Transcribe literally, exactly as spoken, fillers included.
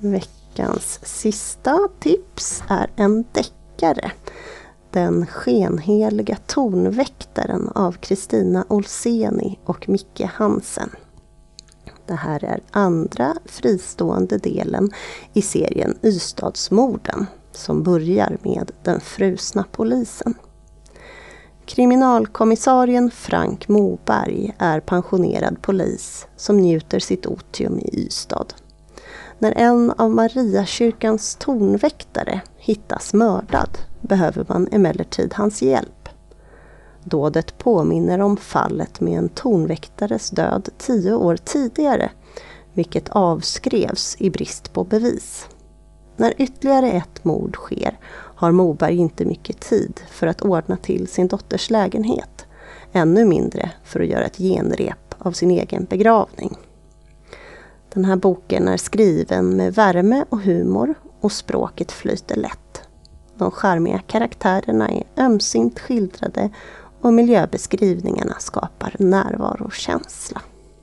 Veckans sista tips är en deckare. Den skenheliga tornväktaren av Kristina Olseni och Micke Hansen. Det här är andra fristående delen i serien Ystadsmorden som börjar med den frusna polisen. Kriminalkommissarien Frank Moberg är pensionerad polis som njuter sitt otium i Ystad. När en av Mariakyrkans tornväktare hittas mördad behöver man emellertid hans hjälp. Dådet påminner om fallet med en tornväktares död tio år tidigare, vilket avskrevs i brist på bevis. När ytterligare ett mord sker har Moberg inte mycket tid för att ordna till sin dotters lägenhet, ännu mindre för att göra ett genrep av sin egen begravning. Den här boken är skriven med värme och humor och språket flyter lätt. De charmiga karaktärerna är ömsint skildrade och miljöbeskrivningarna skapar närvarokänsla.